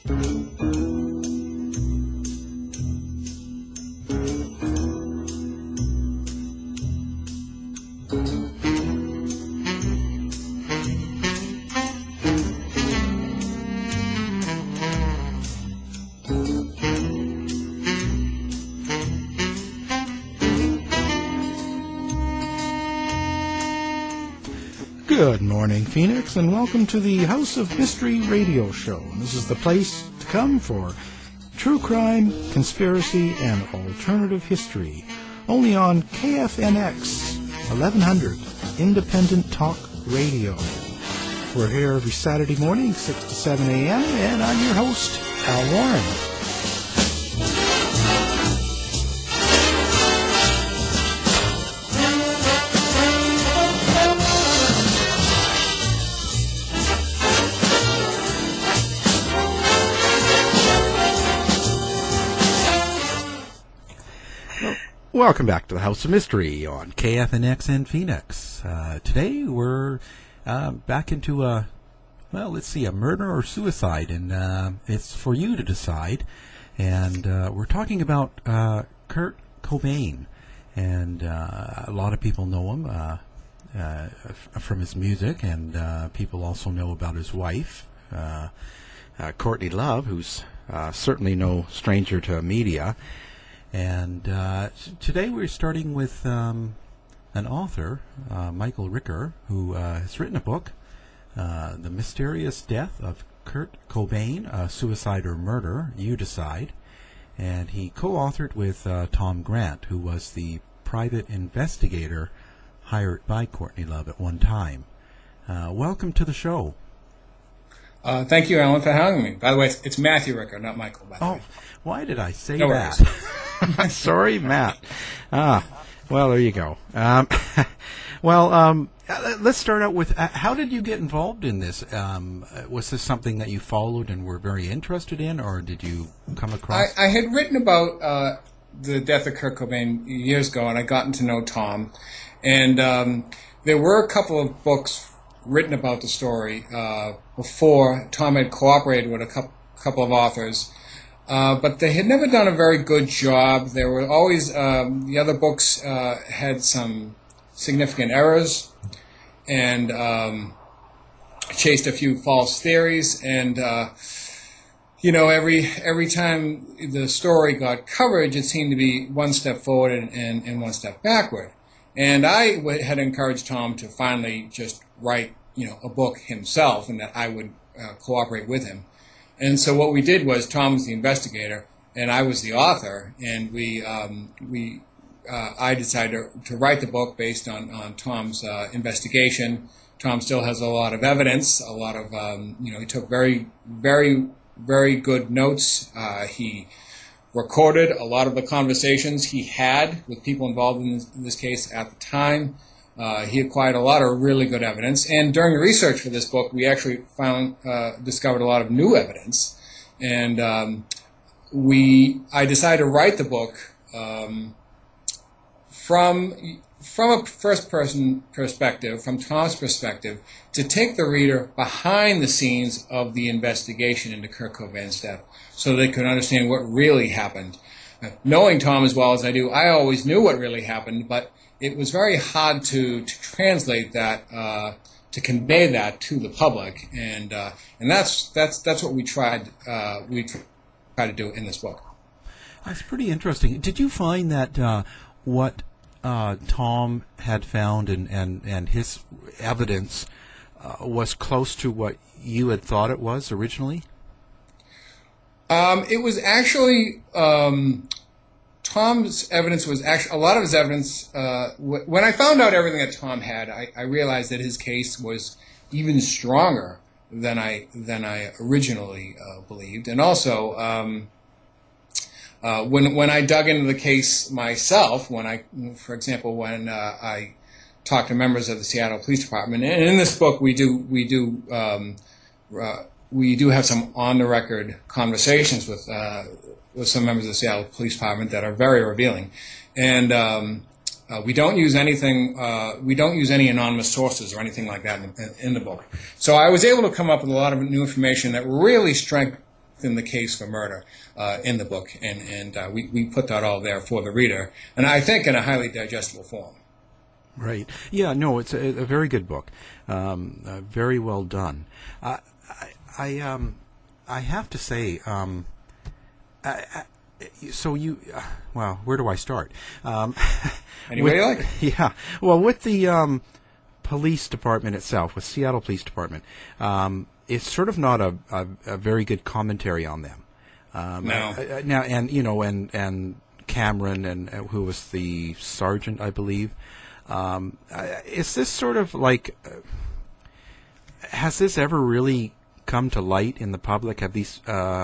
Good morning, Phoenix, and welcome to the House of Mystery radio show. This is the place to come for true crime, conspiracy, and alternative history. Only on KFNX 1100 Independent Talk Radio. We're here every Saturday morning, 6 to 7 a.m., and I'm your host, Al Warren. Welcome back to the House of Mystery on KFNX and Phoenix. Today we're back into a murder or suicide, and it's for you to decide. And we're talking about Kurt Cobain, and a lot of people know him from his music, and people also know about his wife, Courtney Love, who's certainly no stranger to media. And today we're starting with an author, Michael Ricker, who has written a book, The Mysterious Death of Kurt Cobain, Suicide or Murder, You Decide. And he co-authored with Tom Grant, who was the private investigator hired by Courtney Love at one time. Welcome to the show. Thank you, Alan, for having me. By the way, it's Matthew Ricker, not Michael, by the way. Why did I say no that? Worries. Sorry, Matt. Well, there you go. Let's start out with, how did you get involved in this? Was this something that you followed and were very interested in, or did you come across? I had written about the death of Kurt Cobain years ago, and I'd gotten to know Tom. And there were a couple of books written about the story before. Tom had cooperated with a couple of authors. But they had never done a very good job. There were always, the other books had some significant errors and chased a few false theories. And, every time the story got coverage, it seemed to be one step forward and one step backward. And I had encouraged Tom to finally just write, a book himself, and that I would cooperate with him. And so what we did was Tom was the investigator and I was the author, and I decided to write the book based on Tom's investigation. Tom still has a lot of evidence, a lot of he took very, very, very good notes. He recorded a lot of the conversations he had with people involved in this case at the time. He acquired a lot of really good evidence, and during the research for this book, we actually discovered a lot of new evidence, and I decided to write the book from a first-person perspective, from Tom's perspective, to take the reader behind the scenes of the investigation into Kurt Cobain's death, so they could understand what really happened. Knowing Tom as well as I do, I always knew what really happened, but it was very hard to translate that, to convey that to the public, and that's what we tried to do in this book. That's pretty interesting. Did you find that what Tom had found and his evidence was close to what you had thought it was originally? It was actually. Tom's evidence was actually, a lot of his evidence, when I found out everything that Tom had, I realized that his case was even stronger than I originally believed. And also, when I dug into the case myself, for example, when I talked to members of the Seattle Police Department, and in this book we do have some on-the-record conversations with some members of the Seattle Police Department that are very revealing, and we don't use anything. We don't use any anonymous sources or anything like that in the book. So I was able to come up with a lot of new information that really the case for murder in the book, and we put that all there for the reader, and I think in a highly digestible form. Right. Yeah. No, it's a very good book. Very well done. I have to say. So you, well, where do I start? Anyway, you like? Yeah. Well, with the police department itself, with Seattle Police Department, it's sort of not a very good commentary on them. No. Now, and Cameron, and who was the sergeant, I believe. Is this sort of like? Has this ever really come to light in the public? Have these?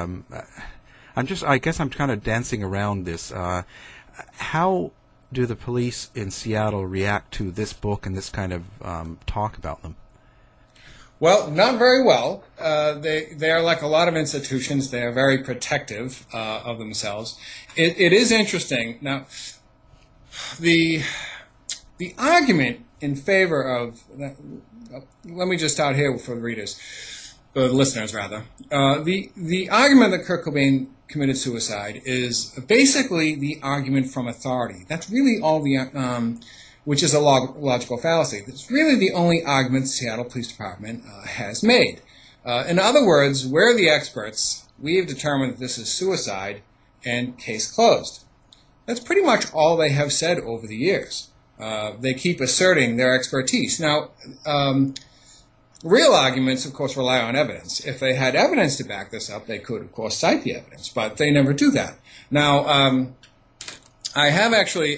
I guess I'm kind of dancing around this. How do the police in Seattle react to this book and this kind of talk about them? Well, not very well. They are like a lot of institutions. They are very protective of themselves. It is interesting. Now, the argument in favor of, let me just start here for the readers, or the listeners rather. The argument that Kurt Cobain committed suicide is basically the argument from authority. That's really all which is a logical fallacy. It's really the only argument the Seattle Police Department has made. In other words, we're the experts. We have determined that this is suicide, and case closed. That's pretty much all they have said over the years. They keep asserting their expertise. Now, real arguments, of course, rely on evidence. If they had evidence to back this up, they could, of course, cite the evidence, but they never do that. Now, I have actually,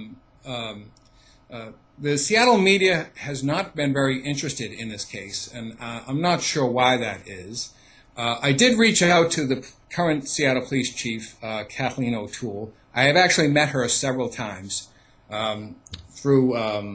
the Seattle media has not been very interested in this case, and I'm not sure why that is. I did reach out to the current Seattle Police Chief, Kathleen O'Toole. I have actually met her several times through...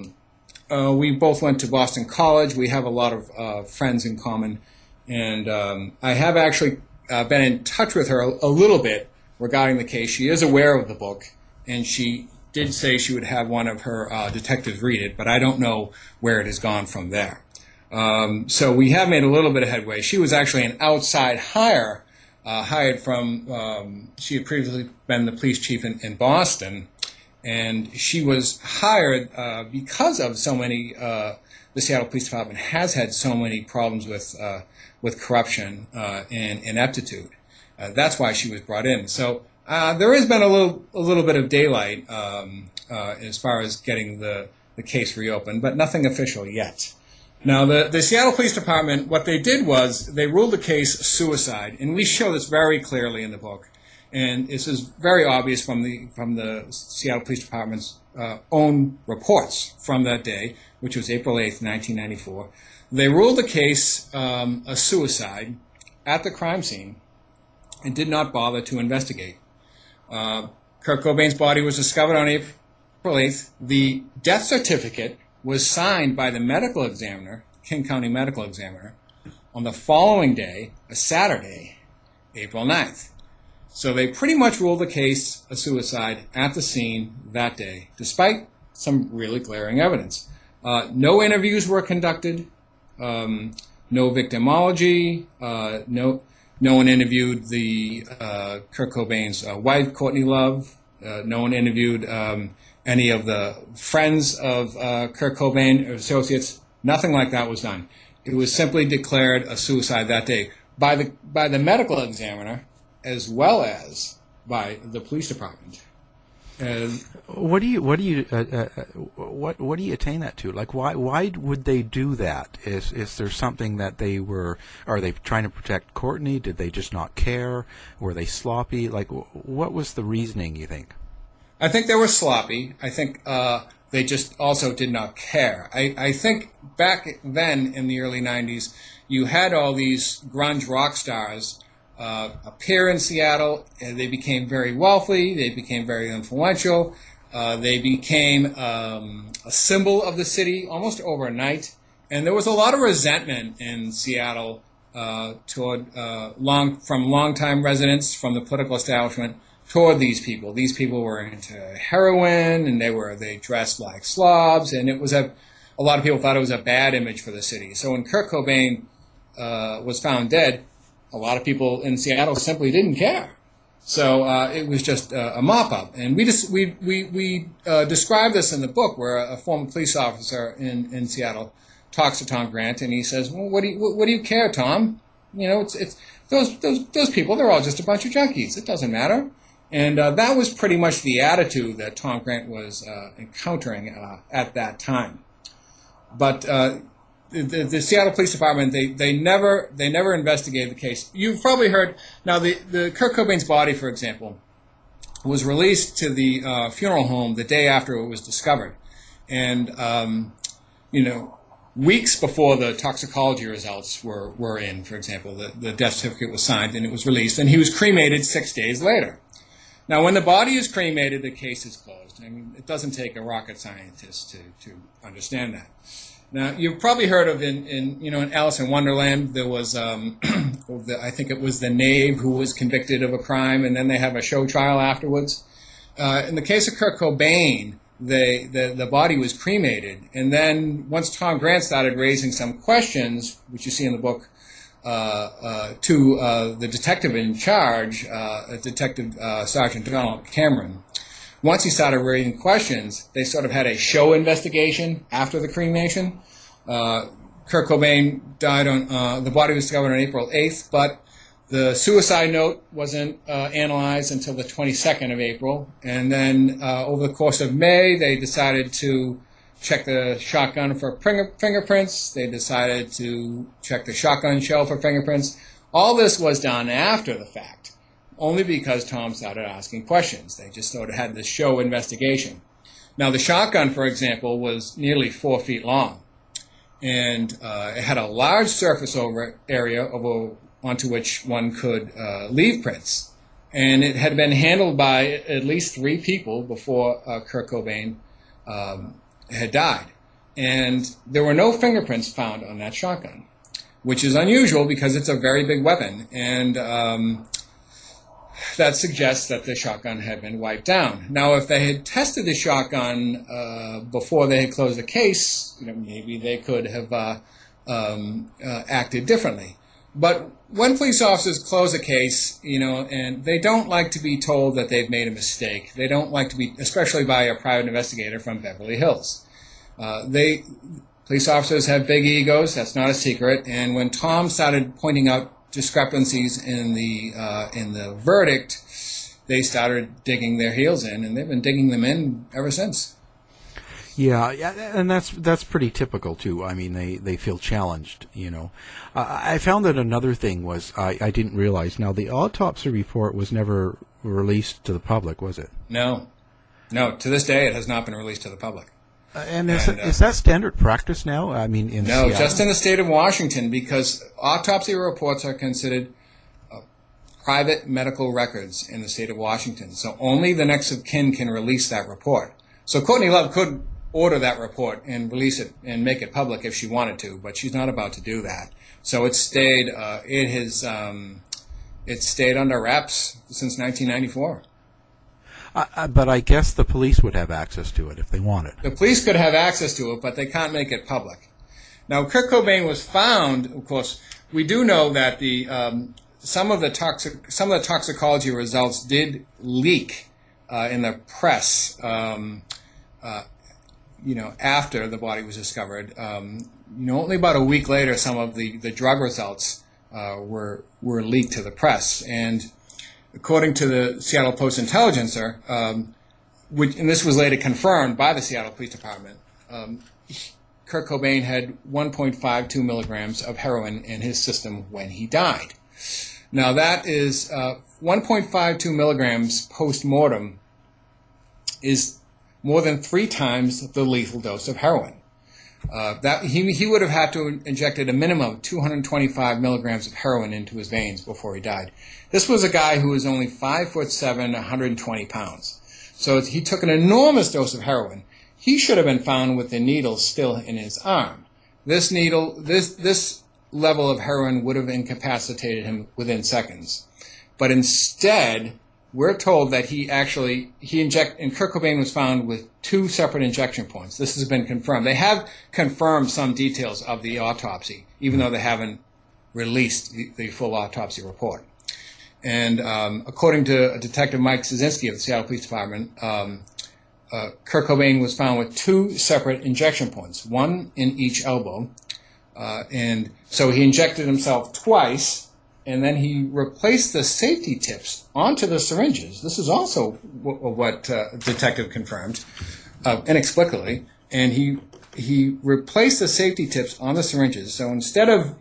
we both went to Boston College. We have a lot of friends in common. And I have actually been in touch with her a little bit regarding the case. She is aware of the book, and she did say she would have one of her detectives read it, but I don't know where it has gone from there. So we have made a little bit of headway. She was actually an outside hire, hired from, she had previously been the police chief in Boston, and she was hired because of so many. The Seattle Police Department has had so many problems with corruption and ineptitude. That's why she was brought in. So there has been a little bit of daylight as far as getting the case reopened, but nothing official yet. Now, the Seattle Police Department, what they did was they ruled the case suicide, and we show this very clearly in the book. And this is very obvious from the Seattle Police Department's own reports from that day, which was April 8th, 1994. They ruled the case a suicide at the crime scene and did not bother to investigate. Kurt Cobain's body was discovered on April 8th. The death certificate was signed by the medical examiner, King County Medical Examiner, on the following day, a Saturday, April 9th. So they pretty much ruled the case a suicide at the scene that day, despite some really glaring evidence. No interviews were conducted, no victimology, no one interviewed the Kurt Cobain's wife, Courtney Love. No one interviewed any of the friends of Kurt Cobain or associates. Nothing like that was done. It was simply declared a suicide that day by the medical examiner, as well as by the police department. What do you attain that to? Like, why would they do that? Is there something that are they trying to protect Courtney? Did they just not care? Were they sloppy? Like, what was the reasoning, you think? I think they were sloppy. I think they just also did not care. I think back then in the early 90s, you had all these grunge rock stars appear in Seattle, and they became very wealthy, they became very influential, they became a symbol of the city almost overnight, and there was a lot of resentment in Seattle toward from longtime residents, from the political establishment, toward these people. These people were into heroin, and they dressed like slobs, and it was a lot of people thought it was a bad image for the city. So when Kurt Cobain was found dead, a lot of people in Seattle simply didn't care. So it was just a mop-up. And we describe this in the book, where a former police officer in Seattle talks to Tom Grant, and he says, "Well, what do you care, Tom? You know, it's those people. They're all just a bunch of junkies. It doesn't matter." And that was pretty much the attitude that Tom Grant was encountering at that time. But the Seattle Police Department, they never investigated the case. You've probably heard, now the Kurt Cobain's body, for example, was released to the funeral home the day after it was discovered. And, weeks before the toxicology results were in, for example, the death certificate was signed and it was released, and he was cremated 6 days later. Now, when the body is cremated, the case is closed. I mean, it doesn't take a rocket scientist to understand that. Now, you've probably heard of in Alice in Wonderland, there was, I think it was the knave who was convicted of a crime, and then they have a show trial afterwards. In the case of Kurt Cobain, the body was cremated, and then once Tom Grant started raising some questions, which you see in the book, to the detective in charge, Detective Sergeant Donald Cameron. Once he started raising questions, they sort of had a show investigation after the cremation. Kurt Cobain died on, the body was discovered on April 8th, but the suicide note wasn't analyzed until the 22nd of April. And then over the course of May, they decided to check the shotgun for fingerprints. They decided to check the shotgun shell for fingerprints. All this was done after the fact, only because Tom started asking questions. They just sort of had this show investigation. Now, the shotgun, for example, was nearly 4 feet long, and it had a large surface area onto which one could leave prints. And it had been handled by at least 3 people before Kurt Cobain had died. And there were no fingerprints found on that shotgun, which is unusual because it's a very big weapon. And that suggests that the shotgun had been wiped down. Now, if they had tested the shotgun before they had closed the case, maybe they could have acted differently. But when police officers close a case, and they don't like to be told that they've made a mistake. They don't like to be, especially by a private investigator from Beverly Hills. Police officers have big egos. That's not a secret. And when Tom started pointing out discrepancies in the verdict, they started digging their heels in, and they've been digging them in ever since. Yeah, and that's pretty typical too. I mean, they feel challenged. I found that another thing was I didn't realize. Now, the autopsy report was never released to the public, was it? No. To this day, it has not been released to the public. Is that standard practice now? I mean, in no, Seattle? Just in the state of Washington, because autopsy reports are considered private medical records in the state of Washington. So only the next of kin can release that report. So Courtney Love could order that report and release it and make it public if she wanted to, but she's not about to do that. So it stayed. It stayed under wraps since 1994. But I guess the police would have access to it if they wanted. The police could have access to it, but they can't make it public. Now, Kurt Cobain was found. Of course, we do know that some of the toxicology results did leak in the press. After the body was discovered, only about a week later, some of the drug results were leaked to the press. And according to the Seattle Post-Intelligencer, and this was later confirmed by the Seattle Police Department, Kurt Cobain had 1.52 milligrams of heroin in his system when he died. Now, that is 1.52 milligrams post-mortem is more than 3 times the lethal dose of heroin. He would have had to injected a minimum of 225 milligrams of heroin into his veins before he died. This was a guy who was only 5'7", 120 pounds. So he took an enormous dose of heroin. He should have been found with the needle still in his arm. This level of heroin would have incapacitated him within seconds. But instead, we're told that and Kurt Cobain was found with 2 separate injection points. This has been confirmed. They have confirmed some details of the autopsy, even though they haven't released the full autopsy report. And according to Detective Mike Szynski of the Seattle Police Department, Kurt Cobain was found with 2 separate injection points, one in each elbow. And so he injected himself twice, and then he replaced the safety tips onto the syringes. This is also what detective confirmed, inexplicably. And he replaced the safety tips on the syringes. So instead of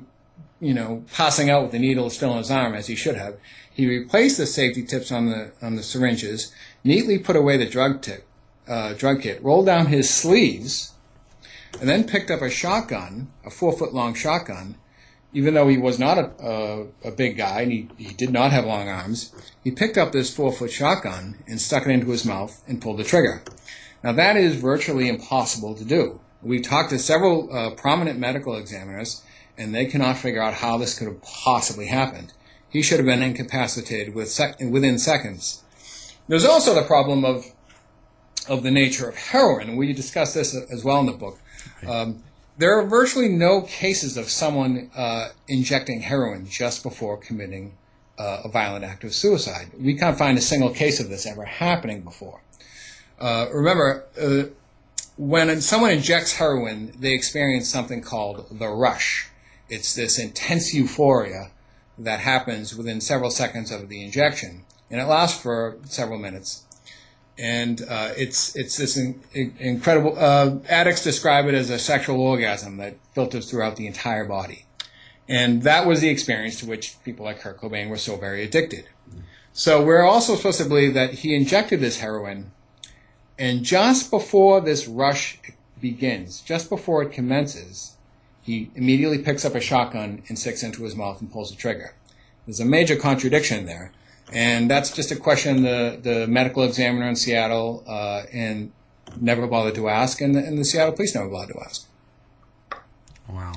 passing out with the needle still in his arm as he should have, he replaced the safety tips on the syringes, neatly put away the drug kit, rolled down his sleeves, and then picked up a shotgun, a 4-foot-long shotgun. Even though he was not a big guy and he did not have long arms, he picked up this 4-foot shotgun and stuck it into his mouth and pulled the trigger. Now that is virtually impossible to do. We talked to several prominent medical examiners, and they cannot figure out how this could have possibly happened. He should have been incapacitated within seconds. There's also the problem of the nature of heroin. We discuss this as well in the book. There are virtually no cases of someone injecting heroin just before committing a violent act of suicide. We can't find a single case of this ever happening before. Remember, when someone injects heroin, they experience something called the rush. It's this intense euphoria that happens within several seconds of the injection, and it lasts for several minutes. And it's this incredible. Addicts describe it as a sexual orgasm that filters throughout the entire body, and that was the experience to which people like Kurt Cobain were so very addicted. So we're also supposed to believe that he injected this heroin, and just before this rush begins, just before it commences, he immediately picks up a shotgun and sticks it into his mouth and pulls the trigger. There's a major contradiction there. And that's just a question the medical examiner in Seattle and never bothered to ask, and the Seattle police never bothered to ask. Wow.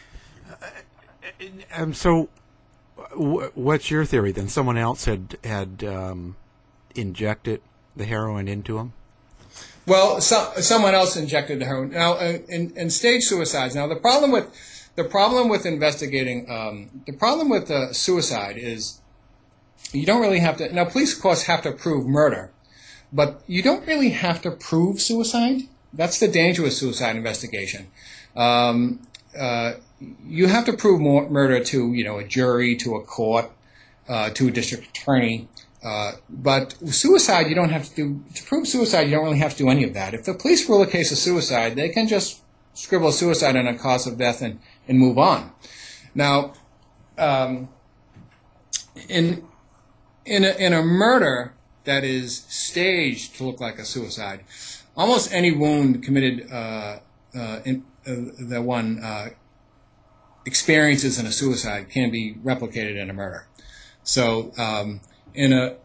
So, what's your theory then? Someone else had injected the heroin into him? Well, someone else injected the heroin. Now, in stage suicides. Now, the problem with investigating the problem with suicide is, you don't really have to. Now, police, of course, have to prove murder, but you don't really have to prove suicide. That's the danger with suicide investigation. You have to prove murder to, a jury, to a court, to a district attorney. But suicide, you don't have to do. To prove suicide, you don't really have to do any of that. If the police rule a case of suicide, they can just scribble suicide on a cause of death and move on. Now, in a murder that is staged to look like a suicide, almost any wound committed that one experiences in a suicide can be replicated in a murder. So in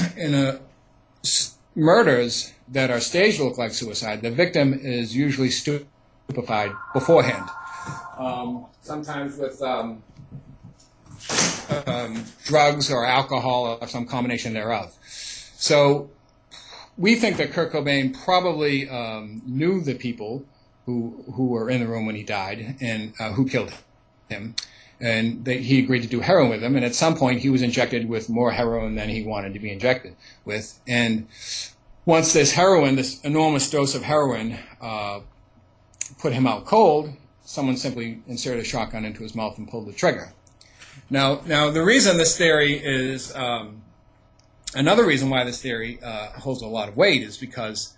murders that are staged to look like suicide, the victim is usually stupefied beforehand, sometimes with drugs or alcohol or some combination thereof. So we think that Kurt Cobain probably knew the people who were in the room when he died and who killed him, and he agreed to do heroin with them. And at some point, he was injected with more heroin than he wanted to be injected with. And once this enormous dose of heroin, put him out cold, someone simply inserted a shotgun into his mouth and pulled the trigger. Now, the reason this theory is another reason why this theory holds a lot of weight is because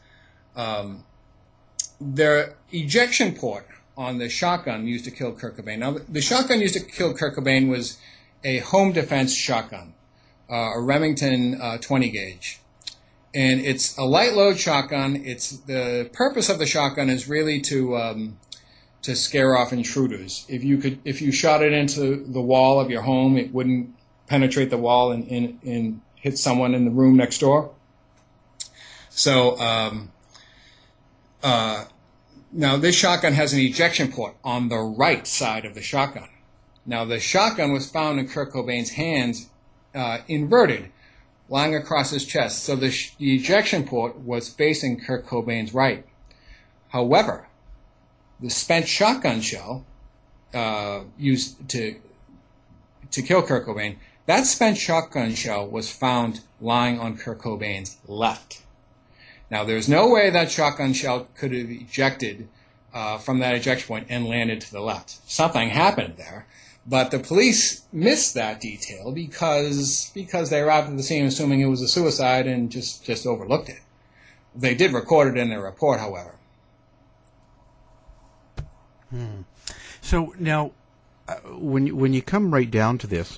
the ejection port on the shotgun used to kill Kurt Cobain. Now, the shotgun used to kill Kurt Cobain was a home defense shotgun, a Remington 20 gauge, and it's a light load shotgun. The purpose of the shotgun is really to scare off intruders. If you shot it into the wall of your home, it wouldn't penetrate the wall and hit someone in the room next door. So now this shotgun has an ejection port on the right side of the shotgun. Now the shotgun was found in Kurt Cobain's hands inverted, lying across his chest. So the ejection port was facing Kurt Cobain's right. However, the spent shotgun shell used to to kill Kurt Cobain, that spent shotgun shell was found lying on Kurt Cobain's left. Now, there's no way that shotgun shell could have ejected from that ejection point and landed to the left. Something happened there, but the police missed that detail because they arrived at the scene assuming it was a suicide and just overlooked it. They did record it in their report, however. So now, when you come right down to this,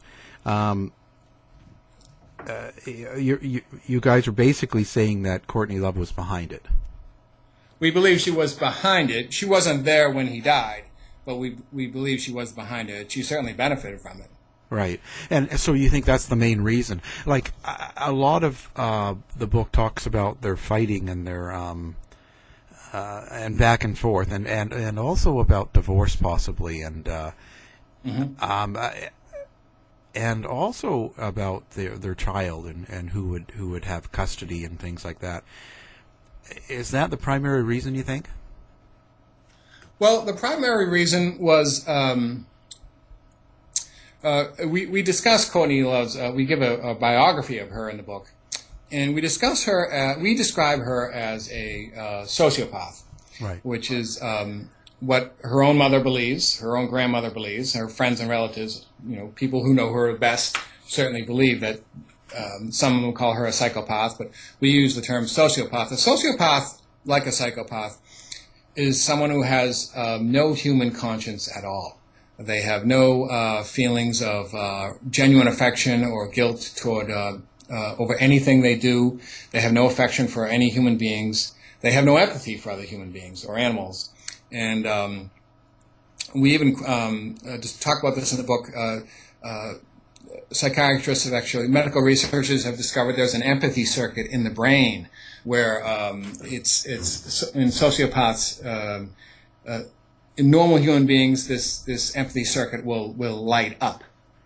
you guys are basically saying that Courtney Love was behind it. We believe she was behind it. She wasn't there when he died, but we believe she was behind it. She certainly benefited from it. Right. And so you think that's the main reason. Like, a lot of the book talks about their fighting and their and back and forth, and also about divorce possibly, and and also about their child and who would have custody and things like that. Is that the primary reason, you think? Well, the primary reason was we discuss Courtney Love's. We give a biography of her in the book, and we discuss her. We describe her as a sociopath, right? Which is what her own mother believes, her own grandmother believes, her friends and relatives, people who know her best certainly believe that. Some of them call her a psychopath, but we use the term sociopath. A sociopath, like a psychopath, is someone who has no human conscience at all. They have no feelings of genuine affection or guilt toward over anything they do. They have no affection for any human beings. They have no empathy for other human beings or animals. And we even just talk about this in the book. Psychiatrists have medical researchers have discovered there's an empathy circuit in the brain where it's in sociopaths, in normal human beings, this empathy circuit will light up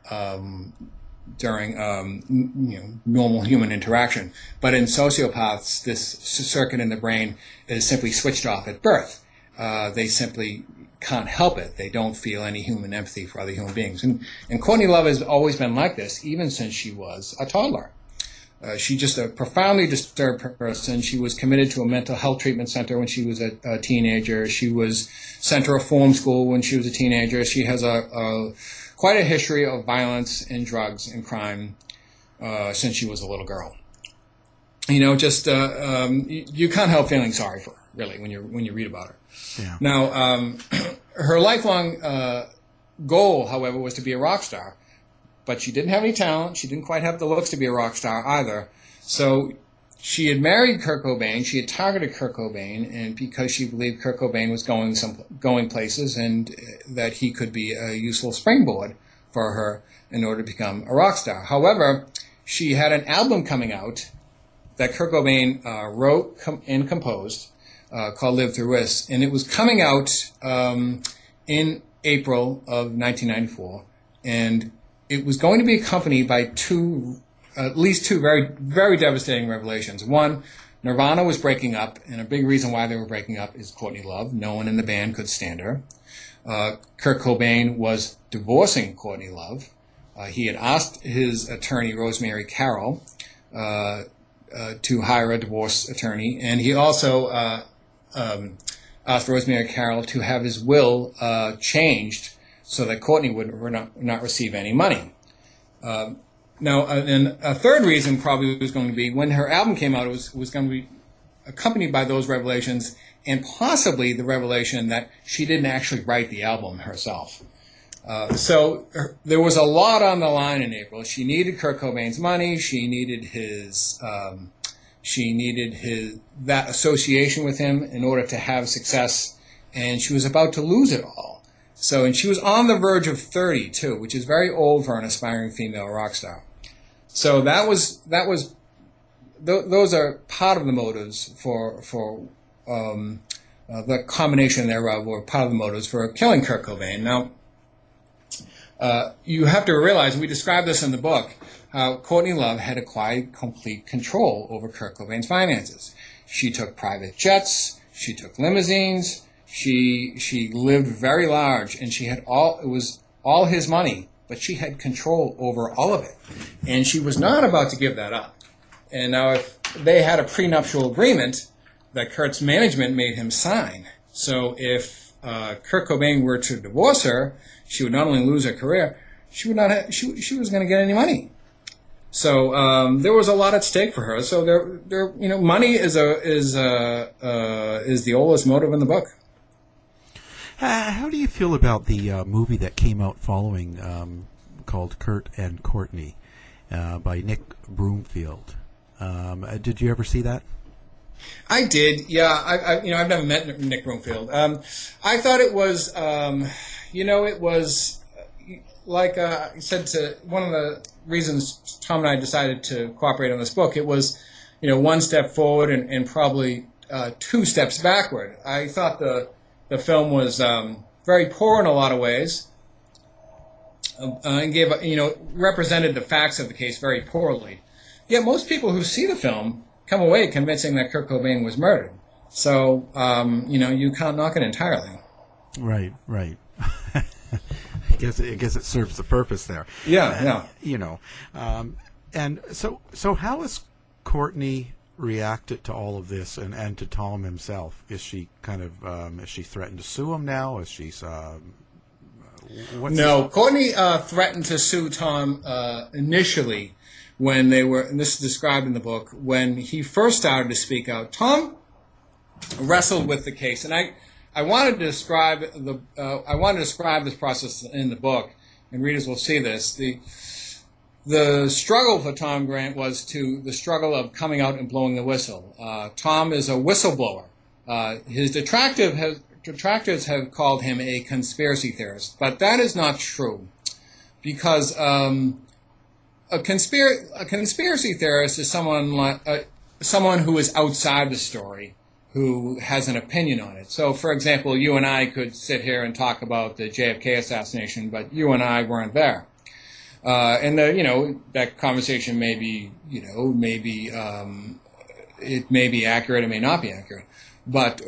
during normal human interaction. But in sociopaths, this circuit in the brain is simply switched off at birth. They simply can't help it. They don't feel any human empathy for other human beings. And Courtney Love has always been like this, even since she was a toddler. She's just a profoundly disturbed person. She was committed to a mental health treatment center when she was a teenager. She was sent to a reform school when she was a teenager. She has quite a history of violence and drugs and crime since she was a little girl. You can't help feeling sorry for her, really, when you read about her. Yeah. Now, her lifelong goal, however, was to be a rock star, but she didn't have any talent. She didn't quite have the looks to be a rock star either. So she had married Kurt Cobain. She had targeted Kurt Cobain, and because she believed Kurt Cobain was going places and that he could be a useful springboard for her in order to become a rock star. However, she had an album coming out that Kurt Cobain wrote and composed called Live Through This, and it was coming out in April of 1994, and it was going to be accompanied by at least two very, very devastating revelations. One, Nirvana was breaking up, and a big reason why they were breaking up is Courtney Love. No one in the band could stand her. Kurt Cobain was divorcing Courtney Love. He had asked his attorney, Rosemary Carroll, to hire a divorce attorney, and he also asked Rosemary Carroll to have his will changed so that Courtney would not receive any money. Now, and a third reason probably was going to be when her album came out, it was going to be accompanied by those revelations and possibly the revelation that she didn't actually write the album herself. So there was a lot on the line in April. She needed Kurt Cobain's money. She needed that association with him in order to have success, and she was about to lose it all. So, and she was on the verge of 30 too, which is very old for an aspiring female rock star. So those are part of the motives for the combination thereof were part of the motives for killing Kurt Cobain. Now, you have to realize, we describe this in the book, how Courtney Love had acquired complete control over Kurt Cobain's finances. She took private jets, she took limousines, she lived very large, and she had all his money but she had control over all of it. And she was not about to give that up. And now if they had a prenuptial agreement that Kurt's management made him sign. So if Kurt Cobain were to divorce her, she would not only lose her career, she would not have, she was going to get any money. So there was a lot at stake for her. So money is the oldest motive in the book. How do you feel about the movie that came out following, called Kurt and Courtney, by Nick Broomfield? Did you ever see that? I did. Yeah, I've never met Nick Broomfield. I thought it was, it was like I said, to one of the reasons Tom and I decided to cooperate on this book. It was, one step forward and probably 2 steps backward. I thought the film was very poor in a lot of ways, and represented the facts of the case very poorly. Yet most people who see the film come away convincing that Kurt Cobain was murdered. So, you can't knock it entirely. Right. I guess it serves the purpose there. Yeah. And so how has Courtney reacted to all of this and to Tom himself? Is she kind of is she threatened to sue him now? Is she Courtney threatened to sue Tom initially when they were, and this is described in the book, when he first started to speak out. Tom wrestled with the case, and I wanted to describe this process in the book, and readers will see this. The struggle for Tom Grant was the struggle of coming out and blowing the whistle. Tom is a whistleblower. His detractors have called him a conspiracy theorist, but that is not true, because a conspiracy theorist is someone who is outside the story, who has an opinion on it. So, for example, you and I could sit here and talk about the JFK assassination, but you and I weren't there. And that conversation may be, it may be accurate, it may not be accurate. But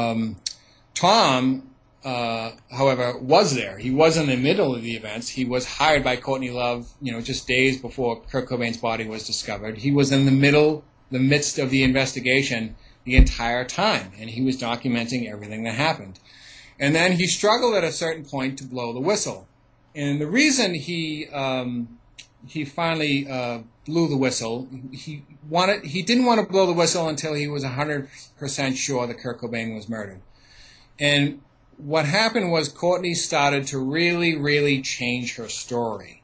Tom, however, was there. He was in the middle of the events. He was hired by Courtney Love, just days before Kurt Cobain's body was discovered. He was in the midst of the investigation the entire time, and he was documenting everything that happened. And then he struggled at a certain point to blow the whistle. And the reason he finally blew the whistle, he didn't want to blow the whistle until he was 100% sure that Kurt Cobain was murdered. And what happened was Courtney started to really, really change her story.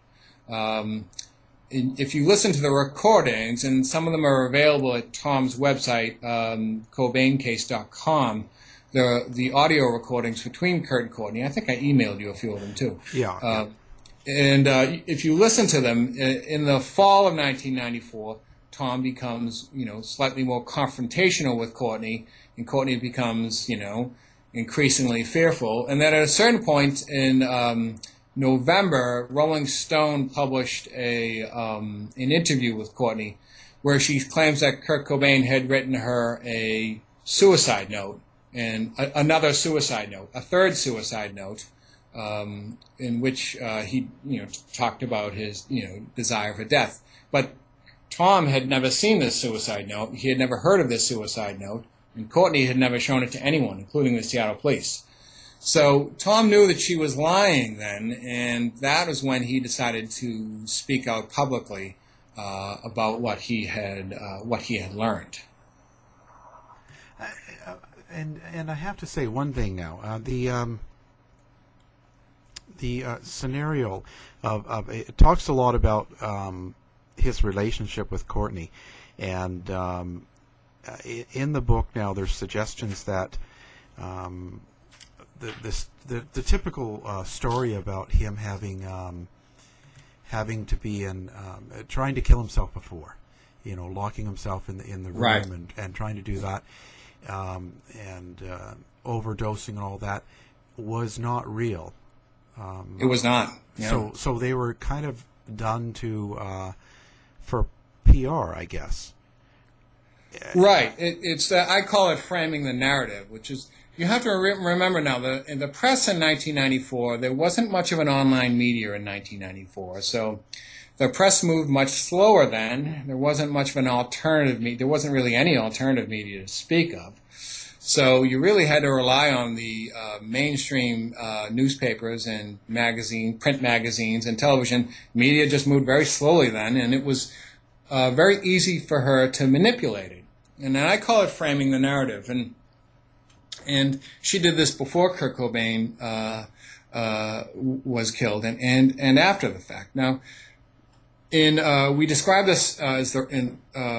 If you listen to the recordings, and some of them are available at Tom's website, CobainCase.com, the audio recordings between Kurt and Courtney. I think I emailed you a few of them too. Yeah. And if you listen to them, in the fall of 1994, Tom becomes, slightly more confrontational with Courtney, and Courtney becomes, increasingly fearful. And then at a certain point in November, Rolling Stone published an interview with Courtney where she claims that Kurt Cobain had written her a suicide note, and another suicide note, a third suicide note, in which he talked about his desire for death. But Tom had never seen this suicide note. He had never heard of this suicide note, and Courtney had never shown it to anyone, including the Seattle police. So Tom knew that she was lying then, and that was when he decided to speak out publicly about what he had learned. And I have to say one thing now. The scenario of it talks a lot about his relationship with Courtney, and in the book now there's suggestions that the typical story about him having to be trying to kill himself before, locking himself in the room, right, and trying to do that, and overdosing and all that was not real. It was not. Yeah. So they were kind of done for PR, I guess. Right. It's I call it framing the narrative, which is You have to remember now that in the press in 1994, there wasn't much of an online media in 1994. So the press moved much slower then. There wasn't much of an alternative media. There wasn't really any alternative media to speak of. So you really had to rely on the mainstream newspapers and print magazines and television. Media just moved very slowly then, and it was very easy for her to manipulate it. And I call it framing the narrative. And she did this before Kurt Cobain was killed and after the fact. Now, we describe this as in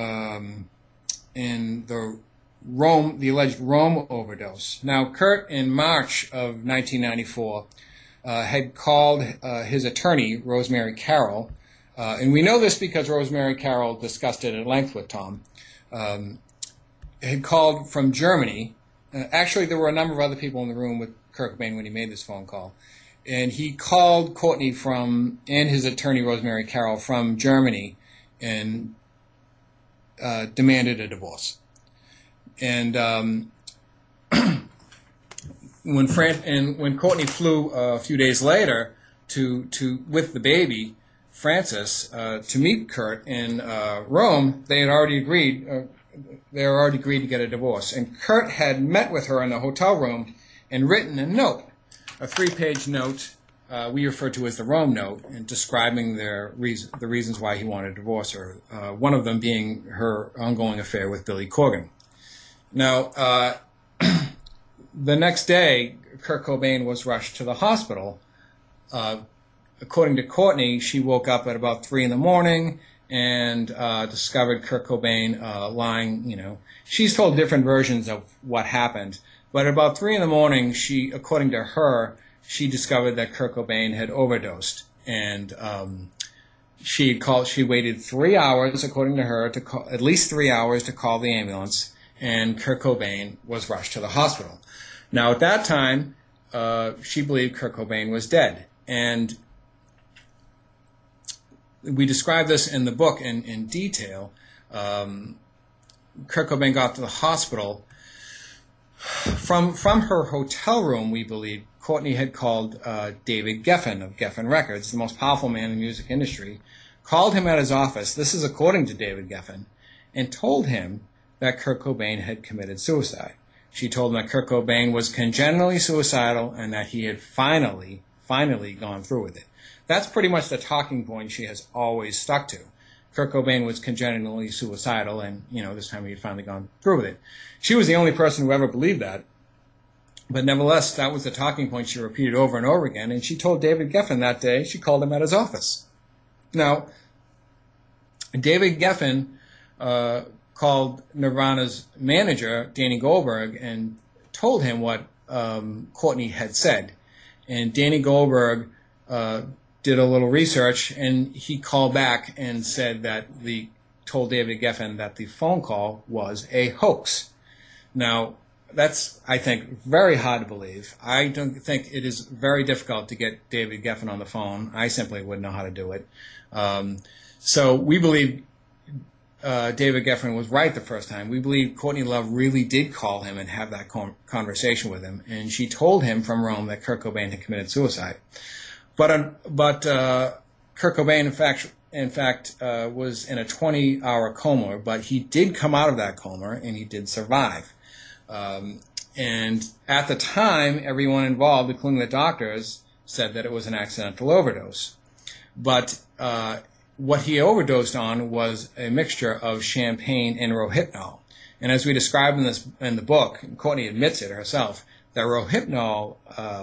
the alleged Rome overdose. Now, Kurt, in March of 1994, had called his attorney, Rosemary Carroll, and we know this because Rosemary Carroll discussed it at length with Tom, had called from Germany. Actually, there were a number of other people in the room with Kurt Cobain when he made this phone call. And he called Courtney and his attorney, Rosemary Carroll, from Germany and demanded a divorce. And when Courtney flew a few days later with the baby, Frances, to meet Kurt in Rome, they had already agreed. They were already agreed to get a divorce. And Kurt had met with her in the hotel room and written a note, a 3-page note we refer to as the Rome note, and describing the reasons why he wanted to divorce her, one of them being her ongoing affair with Billy Corgan. Now, the next day, Kurt Cobain was rushed to the hospital. According to Courtney, she woke up at about 3 in the morning and discovered Kurt Cobain lying, She's told different versions of what happened. But at about 3 in the morning, according to her, she discovered that Kurt Cobain had overdosed. And she waited 3 hours, according to her, at least 3 hours to call the ambulance, and Kurt Cobain was rushed to the hospital. Now, at that time, she believed Kurt Cobain was dead. And we describe this in the book in detail. Kurt Cobain got to the hospital. From her hotel room, we believe, Courtney had called David Geffen of Geffen Records, the most powerful man in the music industry, called him at his office, this is according to David Geffen, and told him that Kurt Cobain had committed suicide. She told him that Kurt Cobain was congenitally suicidal and that he had finally gone through with it. That's pretty much the talking point she has always stuck to. Kurt Cobain was congenitally suicidal, and, this time he had finally gone through with it. She was the only person who ever believed that. But nevertheless, that was the talking point she repeated over and over again, and she told David Geffen that day, she called him at his office. Now, David Geffen called Nirvana's manager, Danny Goldberg, and told him what Courtney had said. And Danny Goldberg did a little research, and he called back and said told David Geffen that the phone call was a hoax. Now, that's, I think, very hard to believe. I don't think it is very difficult to get David Geffen on the phone. I simply wouldn't know how to do it. So we believe David Geffen was right the first time. We believe Courtney Love really did call him and have that conversation with him, and she told him from Rome that Kurt Cobain had committed suicide. But Kurt Cobain, in fact, was in a 20-hour coma, but he did come out of that coma, and he did survive. And at the time, everyone involved, including the doctors, said that it was an accidental overdose. But what he overdosed on was a mixture of champagne and Rohypnol. And as we describe in the book, and Courtney admits it herself, that Rohypnol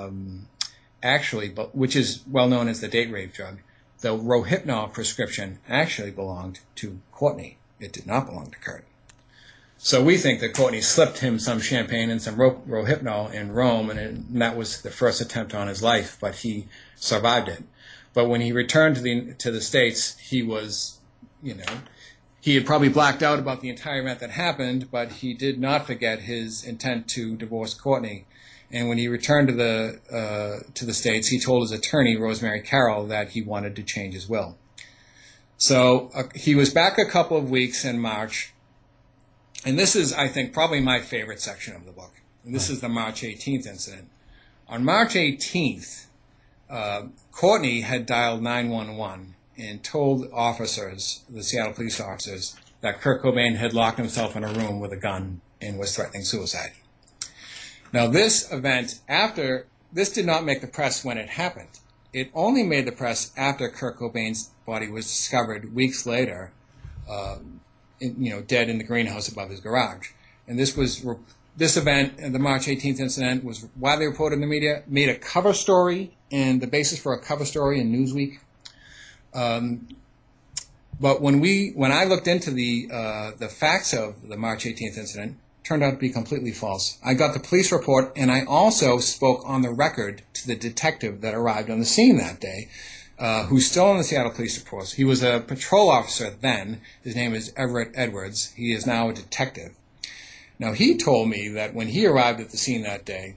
which is well known as the date rape drug, the Rohypnol prescription actually belonged to Courtney. It did not belong to Kurt. So we think that Courtney slipped him some champagne and some Rohypnol in Rome, and that was the first attempt on his life, but he survived it. But when he returned to the States, he was, he had probably blacked out about the entire event that happened, but he did not forget his intent to divorce Courtney. And when he returned to the States, he told his attorney, Rosemary Carroll, that he wanted to change his will. So he was back a couple of weeks in March. And this is, I think, probably my favorite section of the book. And this is the March 18th incident. On March 18th, Courtney had dialed 911 and told officers, the Seattle police officers, that Kurt Cobain had locked himself in a room with a gun and was threatening suicide. Now, this event, this did not make the press when it happened. It only made the press after Kurt Cobain's body was discovered weeks later, dead in the greenhouse above his garage. And this event, the March 18th incident, was widely reported in the media, made a cover story, and the basis for a cover story in Newsweek. But when I looked into the facts of the March 18th incident, it turned out to be completely false. I got the police report, and I also spoke on the record to the detective that arrived on the scene that day, who's still on the Seattle Police Force. He was a patrol officer then. His name is Everett Edwards. He is now a detective. Now, he told me that when he arrived at the scene that day,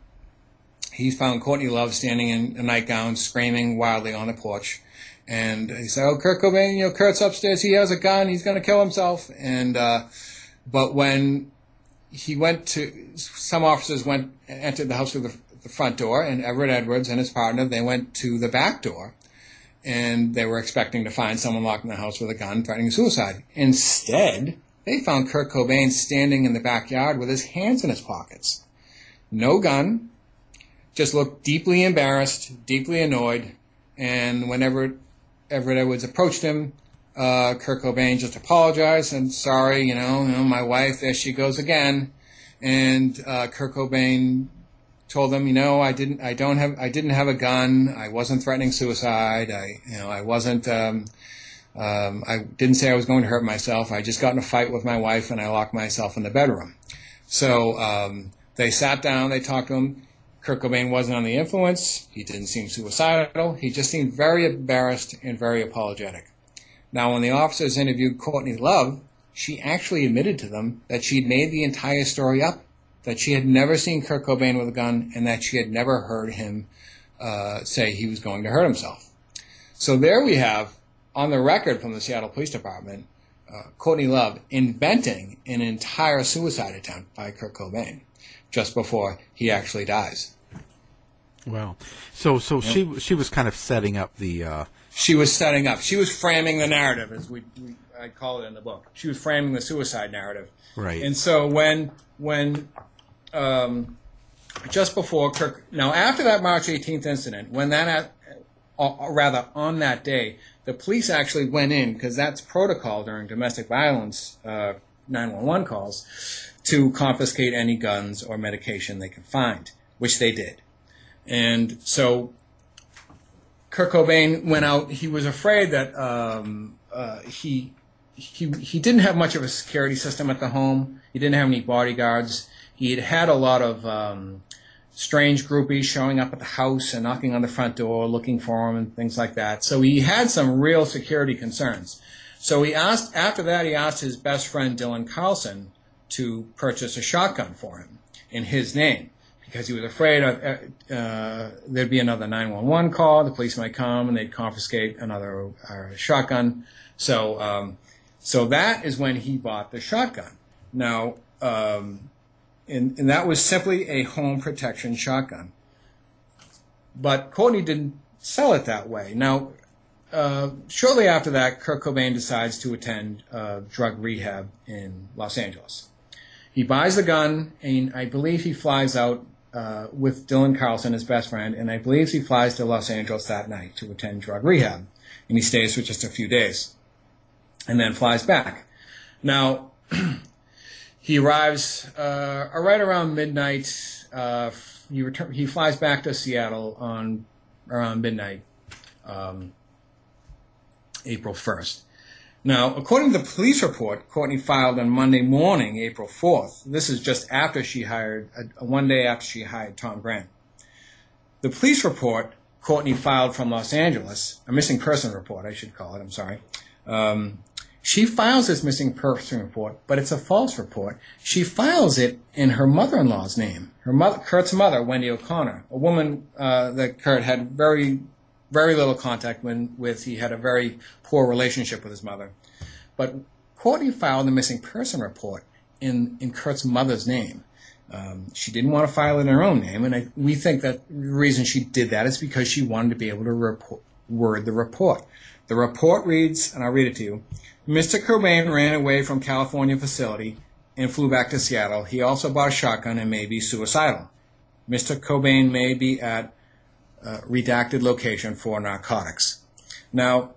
he found Courtney Love standing in a nightgown, screaming wildly on the porch. And he said, "Oh, Kurt Cobain, Kurt's upstairs. He has a gun. He's going to kill himself." And but when he some officers entered the house through the front door, and Everett Edwards and his partner, they went to the back door, and they were expecting to find someone locked in the house with a gun threatening suicide. Instead, they found Kurt Cobain standing in the backyard with his hands in his pockets. No gun, just looked deeply embarrassed, deeply annoyed, and whenever Everett Edwards approached him, Kurt Cobain just apologized and sorry, my wife, there she goes again. And Kurt Cobain told them, I didn't have a gun. I wasn't threatening suicide. I wasn't. I didn't say I was going to hurt myself. I just got in a fight with my wife and I locked myself in the bedroom. So they sat down. They talked to him. Kurt Cobain wasn't on the influence. He didn't seem suicidal. He just seemed very embarrassed and very apologetic. Now, when the officers interviewed Courtney Love, she actually admitted to them that she'd made the entire story up, that she had never seen Kurt Cobain with a gun, and that she had never heard him say he was going to hurt himself. So there we have, on the record from the Seattle Police Department, Courtney Love inventing an entire suicide attempt by Kurt Cobain just before he actually dies. Wow. So she was kind of setting up the... She was setting up. She was framing the narrative, as I call it in the book. She was framing the suicide narrative. Right. And so when just before Kirk... Now, after that March 18th incident, on that day, the police actually went in, because that's protocol during domestic violence 911 calls, to confiscate any guns or medication they could find, which they did. And so Kurt Cobain went out. He was afraid that he didn't have much of a security system at the home. He didn't have any bodyguards. He had a lot of strange groupies showing up at the house and knocking on the front door, looking for him and things like that. So he had some real security concerns. So after that, he asked his best friend, Dylan Carlson, to purchase a shotgun for him in his name, because he was afraid there'd be another 911 call, the police might come, and they'd confiscate another shotgun. So that is when he bought the shotgun. Now, and that was simply a home protection shotgun. But Courtney didn't sell it that way. Now, shortly after that, Kurt Cobain decides to attend drug rehab in Los Angeles. He buys the gun, and I believe he flies out with Dylan Carlson, his best friend, and I believe he flies to Los Angeles that night to attend drug rehab. And he stays for just a few days and then flies back. Now, he arrives right around midnight. He flies back to Seattle on around midnight, April 1st. Now, according to the police report, Courtney filed on Monday morning, April 4th. This is just after one day after she hired Tom Grant. The police report Courtney filed from Los Angeles, a missing person report, I should call it, I'm sorry. She files this missing person report, but it's a false report. She files it in her mother-in-law's name. Kurt's mother, Wendy O'Connor, a woman that Kurt had very little contact with. He had a very poor relationship with his mother. But Courtney filed the missing person report in Kurt's mother's name. She didn't want to file it in her own name, and we think that the reason she did that is because she wanted to be able to word the report. The report reads, and I'll read it to you, Mr. Cobain ran away from California facility and flew back to Seattle. He also bought a shotgun and may be suicidal. Mr. Cobain may be at redacted location for narcotics. Now,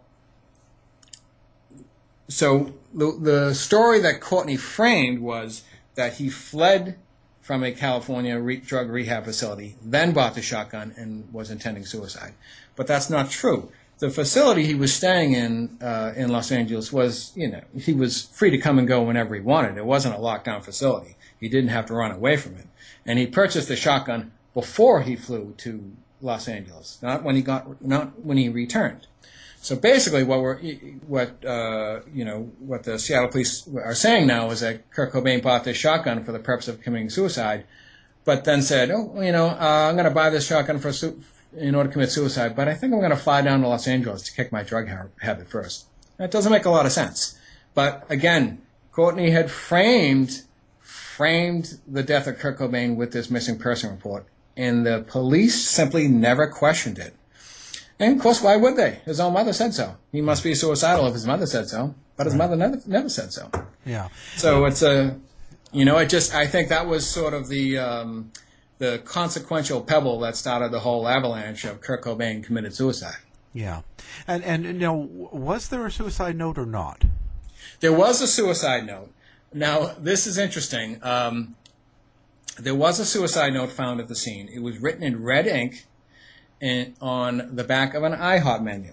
so the story that Courtney framed was that he fled from a California drug rehab facility, then bought the shotgun and was intending suicide. But that's not true. The facility he was staying in Los Angeles was, he was free to come and go whenever he wanted. It wasn't a lockdown facility. He didn't have to run away from it. And he purchased the shotgun before he flew to Los Angeles, not when he returned. So basically, what the Seattle police are saying now is that Kurt Cobain bought this shotgun for the purpose of committing suicide, but then said, I'm going to buy this shotgun in order to commit suicide, but I think I'm going to fly down to Los Angeles to kick my drug habit first. That doesn't make a lot of sense. But again, Courtney had framed the death of Kurt Cobain with this missing person report, and the police simply never questioned it. And of course, why would they? His own mother said so. He must be suicidal if his mother said so, but his mother never said so. Yeah. So it's I think that was sort of the consequential pebble that started the whole avalanche of Kurt Cobain committed suicide. Yeah. And was there a suicide note or not? There was a suicide note. Now, this is interesting. There was a suicide note found at the scene. It was written in red ink on the back of an IHOP menu.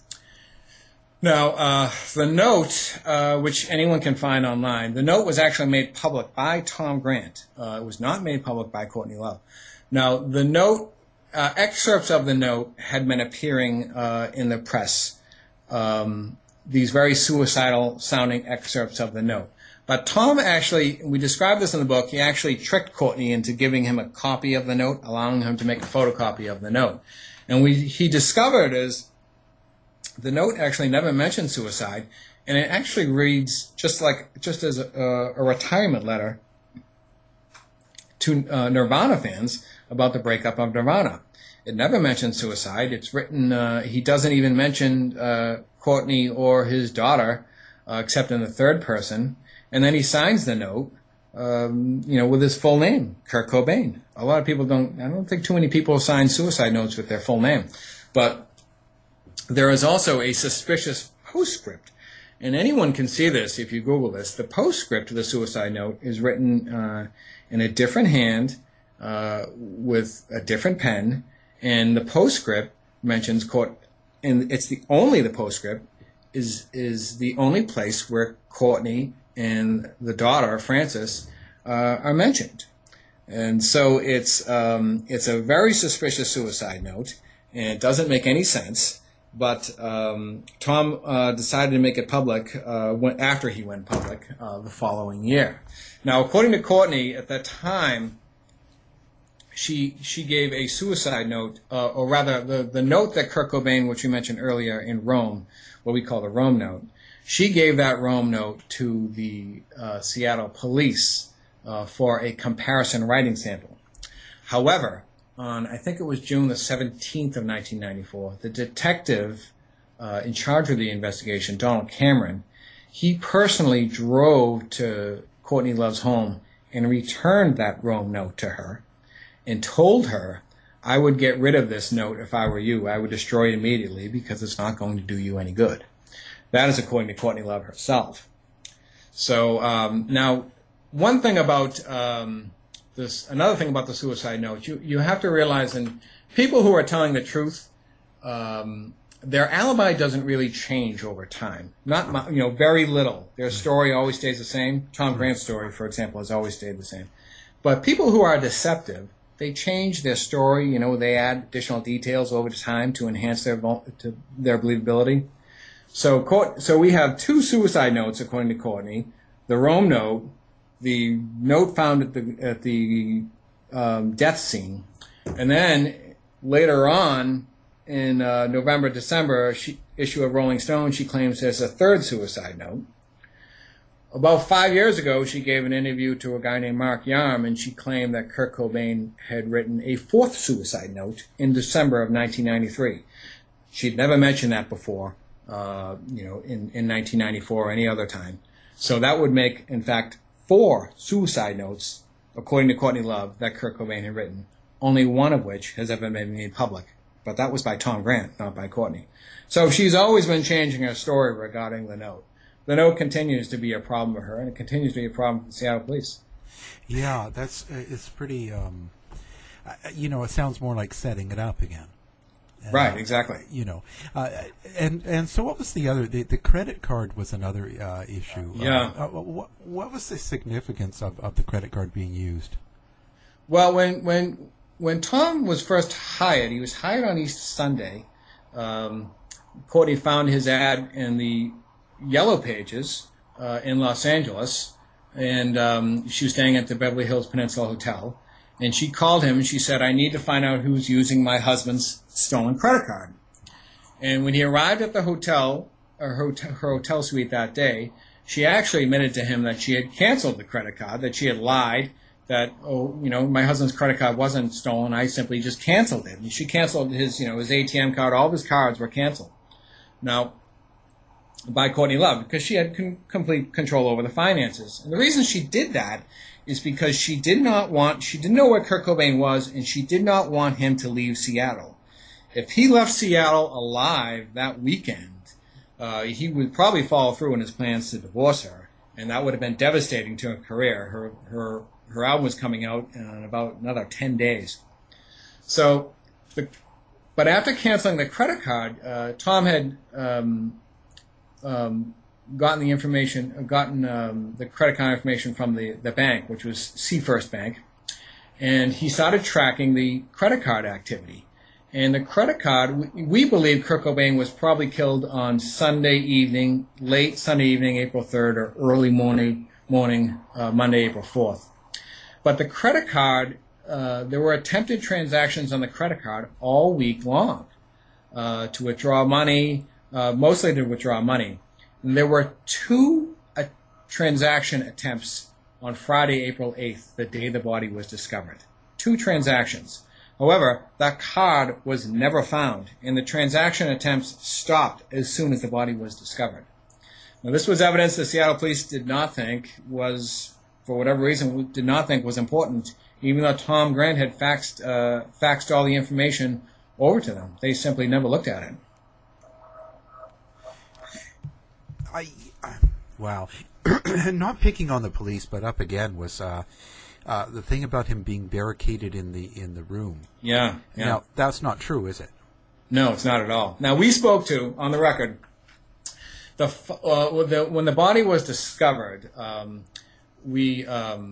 Now, the note, which anyone can find online, the note was actually made public by Tom Grant. It was not made public by Courtney Love. Now, the note, excerpts of the note had been appearing in the press, these very suicidal-sounding excerpts of the note. But Tom actually, we described this in the book, he actually tricked Courtney into giving him a copy of the note, allowing him to make a photocopy of the note. And he discovered the note actually never mentioned suicide, and it actually reads just as a retirement letter to Nirvana fans about the breakup of Nirvana. It never mentions suicide. It's written, he doesn't even mention Courtney or his daughter, except in the third person. And then he signs the note, with his full name, Kurt Cobain. A lot of people I don't think too many people sign suicide notes with their full name. But there is also a suspicious postscript. And anyone can see this if you Google this. The postscript of the suicide note is written in a different hand with a different pen. And the postscript mentions and it's the postscript is the only place where Courtney and the daughter, Frances, are mentioned. And so it's a very suspicious suicide note, and it doesn't make any sense. But Tom decided to make it public after he went public the following year. Now, according to Courtney, at that time, she gave a suicide note, or rather, the note that Kurt Cobain, which we mentioned earlier in Rome, what we call the Rome note, she gave that Rome note to the Seattle police for a comparison writing sample. However, on, I think it was June the 17th of 1994, the detective in charge of the investigation, Donald Cameron, he personally drove to Courtney Love's home and returned that Rome note to her and told her, I would get rid of this note if I were you. I would destroy it immediately because it's not going to do you any good. That is according to Courtney Love herself. So now, one thing about another thing about the suicide note, you have to realize, and people who are telling the truth, their alibi doesn't really change over time. Not very little. Their story always stays the same. Tom Grant's story, for example, has always stayed the same. But people who are deceptive, they change their story. They add additional details over time to enhance their believability. So we have two suicide notes according to Courtney: the Rome note, the note found at the death scene, and then later on in November, December, issue of Rolling Stone, she claims there's a third suicide note. About 5 years ago, she gave an interview to a guy named Mark Yarm, and she claimed that Kurt Cobain had written a fourth suicide note in December of 1993. She'd never mentioned that before, in 1994 or any other time. So that would make, in fact, 4 suicide notes, according to Courtney Love, that Kurt Cobain had written, only one of which has ever been made public. But that was by Tom Grant, not by Courtney. So she's always been changing her story regarding the note. The note continues to be a problem for her, and it continues to be a problem for the Seattle police. Yeah, it's pretty, it sounds more like setting it up again. Right, exactly. And so what was the credit card was another issue. Yeah. What was the significance of the credit card being used? Well, when Tom was first hired, he was hired on Easter Sunday. Courtney found his ad in the Yellow Pages in Los Angeles, and she was staying at the Beverly Hills Peninsula Hotel. And she called him and she said, "I need to find out who's using my husband's stolen credit card." And when he arrived at the hotel, or her hotel suite that day, she actually admitted to him that she had canceled the credit card, that she had lied, that, my husband's credit card wasn't stolen. I simply just canceled it. And she canceled his ATM card. All of his cards were canceled. Now, by Courtney Love, because she had complete control over the finances. And the reason she did that is because she didn't know where Kurt Cobain was, and she did not want him to leave Seattle. If he left Seattle alive that weekend, he would probably follow through in his plans to divorce her, and that would have been devastating to her career. Her album was coming out in about another 10 days. But after canceling the credit card, Tom had gotten the credit card information from the bank, which was Seafirst Bank, and he started tracking the credit card activity. And the credit card, we believe Kurt Cobain was probably killed on Sunday evening, late Sunday evening, April 3rd, or early morning, Monday, April 4th. But the credit card, there were attempted transactions on the credit card all week long to withdraw money, mostly to withdraw money. And there were 2 transaction attempts on Friday, April 8th, the day the body was discovered. 2 transactions. However, that card was never found, and the transaction attempts stopped as soon as the body was discovered. Now, this was evidence the Seattle police did not think was, for whatever reason, did not think was important, even though Tom Grant had faxed all the information over to them. They simply never looked at it. Wow. Not picking on the police, but up again was the thing about him being barricaded in the room. Yeah. Now, that's not true, is it? No, it's not at all. Now, we spoke to, on the record, when the body was discovered, the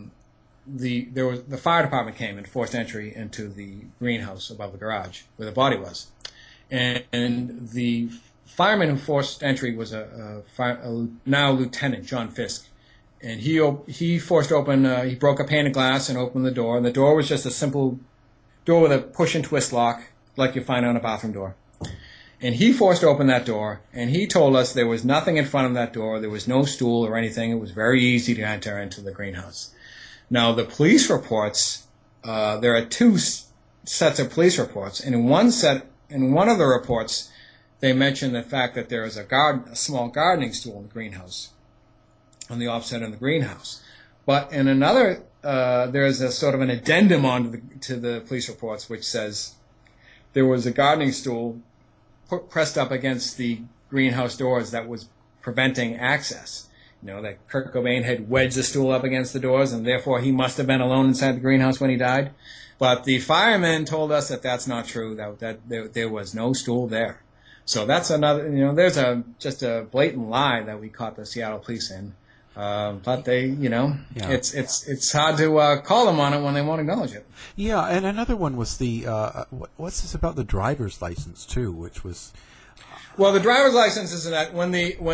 fire department came and forced entry into the greenhouse above the garage where the body was, and the fireman who forced entry was a now Lieutenant John Fisk, and he forced open. He broke a pane of glass and opened the door. And the door was just a simple door with a push and twist lock, like you find on a bathroom door. And he forced open that door, and he told us there was nothing in front of that door. There was no stool or anything. It was very easy to enter into the greenhouse. Now, the police reports, there are 2 sets of police reports, and in one of the reports, they mention the fact that there is a small gardening stool in the greenhouse, on the offset of the greenhouse. But in another, there is a sort of an addendum to the police reports, which says there was a gardening stool pressed up against the greenhouse doors that was preventing access. That Kurt Cobain had wedged the stool up against the doors, and therefore he must have been alone inside the greenhouse when he died. But the firemen told us that that's not true, that there was no stool there. So that's another, there's just a blatant lie that we caught the Seattle police in. But they, it's hard to call them on it when they won't acknowledge it. Yeah, and another one was the, what's this about the driver's license too, which was... Well, the driver's license is that when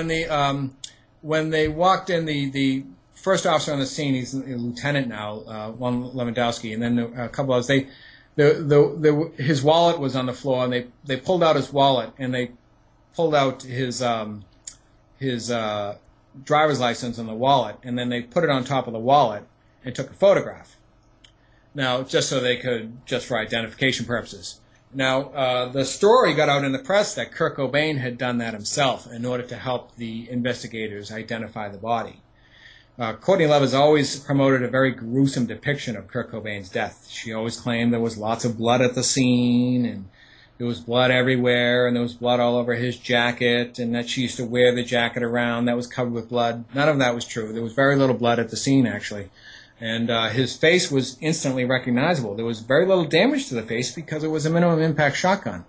they walked in, the first officer on the scene, he's a lieutenant now, one Lewandowski, and then a couple others, his wallet was on the floor, and they pulled out his wallet, and they pulled out his driver's license and the wallet, and then they put it on top of the wallet and took a photograph. Now, just so they could, just for identification purposes. Now, the story got out in the press that Kurt Cobain had done that himself in order to help the investigators identify the body. Courtney Love has always promoted a very gruesome depiction of Kurt Cobain's death. She always claimed there was lots of blood at the scene, and there was blood everywhere, and there was blood all over his jacket, and that she used to wear the jacket around that was covered with blood. None of that was true. There was very little blood at the scene, actually. And his face was instantly recognizable. There was very little damage to the face because it was a minimum impact shotgun.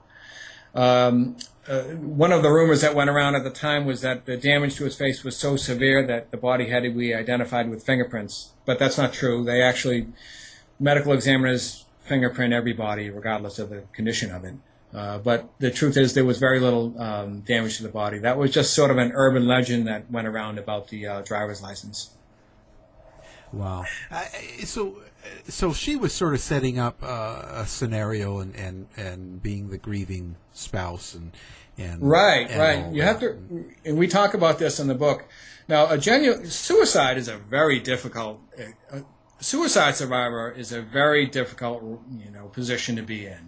One of the rumors that went around at the time was that the damage to his face was so severe that the body had to be identified with fingerprints. But that's not true. They actually, medical examiners fingerprint every body regardless of the condition of it. But the truth is there was very little damage to the body. That was just sort of an urban legend that went around about the driver's license. Wow. So she was sort of setting up a scenario and being the grieving spouse and right. You that. have to, and we talk about this in the book. Now, a genuine suicide is a very difficult. A suicide survivor is a very difficult, position to be in.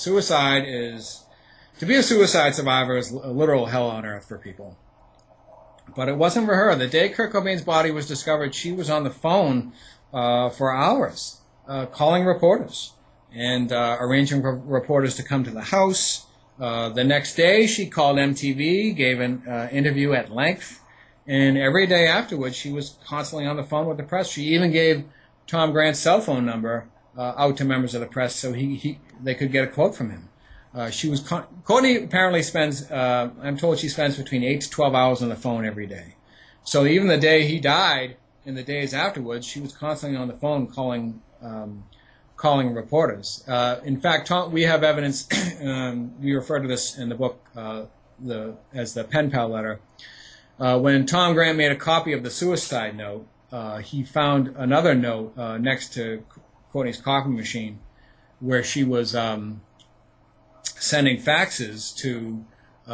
To be a suicide survivor is a literal hell on earth for people. But it wasn't for her. The day Kurt Cobain's body was discovered, she was on the phone for hours, calling reporters and arranging for reporters to come to the house. The next day, she called MTV, gave an interview at length, and every day afterwards, she was constantly on the phone with the press. She even gave Tom Grant's cell phone number out to members of the press so they could get a quote from him. Courtney apparently spends, I'm told she spends between 8 to 12 hours on the phone every day. So even the day he died and the days afterwards, she was constantly on the phone calling reporters. In fact, we have evidence, we refer to this in the book as the pen pal letter. When Tom Grant made a copy of the suicide note, he found another note next to Courtney's coffee machine where she was sending faxes to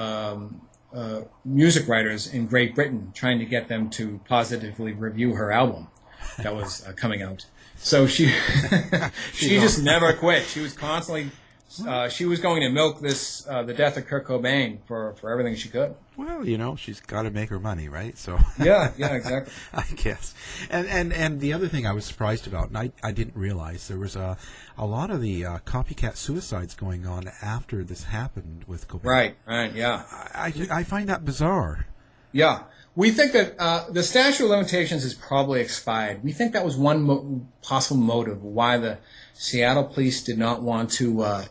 music writers in Great Britain, trying to get them to positively review her album that was coming out. So she just never quit. She was constantly she was going to milk the death of Kurt Cobain for everything she could. Well, she's got to make her money, right? So yeah, exactly. I guess. And the other thing I was surprised about, and I didn't realize, there was a lot of the copycat suicides going on after this happened with Cobain. Right, yeah. I find that bizarre. Yeah. We think that the statute of limitations is probably expired. We think that was one possible motive why the Seattle police did not want to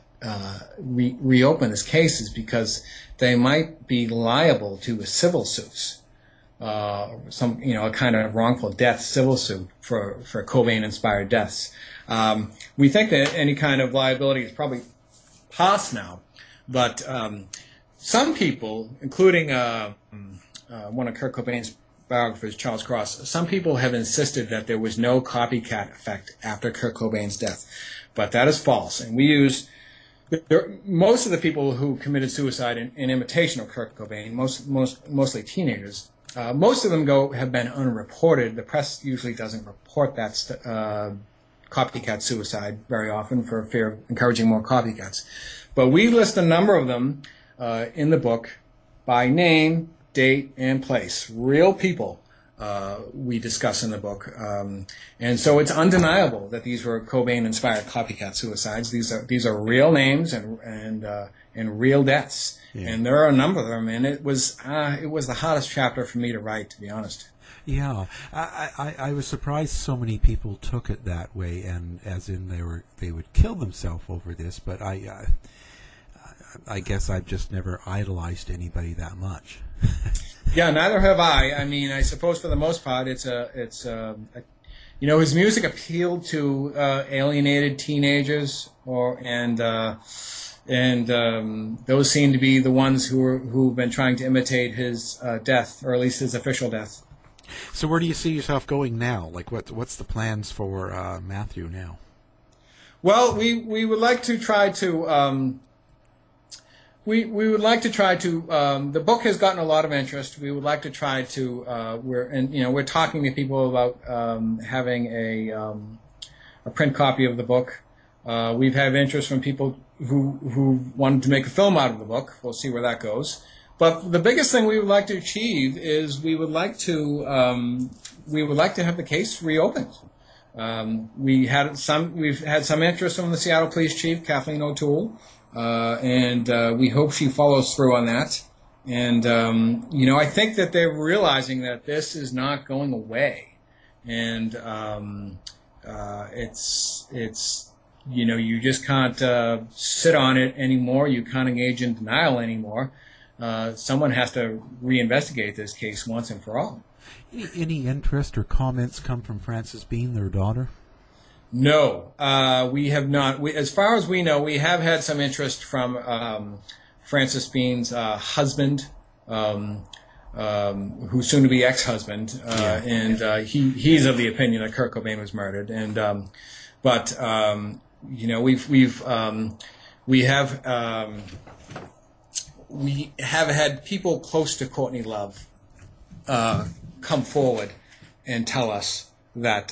reopen this case, is because they might be liable to civil suits, a kind of wrongful death civil suit for Cobain-inspired deaths. We think that any kind of liability is probably past now, but some people, including one of Kurt Cobain's biographers, Charles Cross, some people have insisted that there was no copycat effect after Kurt Cobain's death, but that is false. And we use most of the people who committed suicide in imitation of Kurt Cobain, mostly teenagers. Most of them have been unreported. The press usually doesn't report that copycat suicide very often for fear of encouraging more copycats. But we list a number of them in the book by name, date, and place. Real people we discuss in the book. And so it's undeniable that these were Cobain-inspired copycat suicides. These are real names and real deaths. Yeah. And there are a number of them, and it was the hardest chapter for me to write, to be honest. Yeah, I was surprised so many people took it that way, and as in they would kill themselves over this. But I guess I've just never idolized anybody that much. Yeah, neither have I. I mean, I suppose for the most part, his music appealed to alienated teenagers, and those seem to be the ones who've been trying to imitate his death, or at least his official death. So, where do you see yourself going now? Like, what's the plans for Matthew now? Well, we would like to try to. We would like to try to. The book has gotten a lot of interest. We would like to try to. We're talking to people about having a print copy of the book. We've had interest from people who wanted to make a film out of the book. We'll see where that goes. But the biggest thing we would like to achieve is we would like to have the case reopened. We've had some interest from the Seattle Police Chief, Kathleen O'Toole, and we hope she follows through on that. And I think that they're realizing that this is not going away, and it's you just can't sit on it anymore. You can't engage in denial anymore. Someone has to reinvestigate this case once and for all. Any interest or comments come from Frances Bean, their daughter? No, we have not. As far as we know, we have had some interest from Frances Bean's husband, who's soon to be ex-husband, and he's of the opinion that Kurt Cobain was murdered. And we have had people close to Courtney Love come forward and tell us that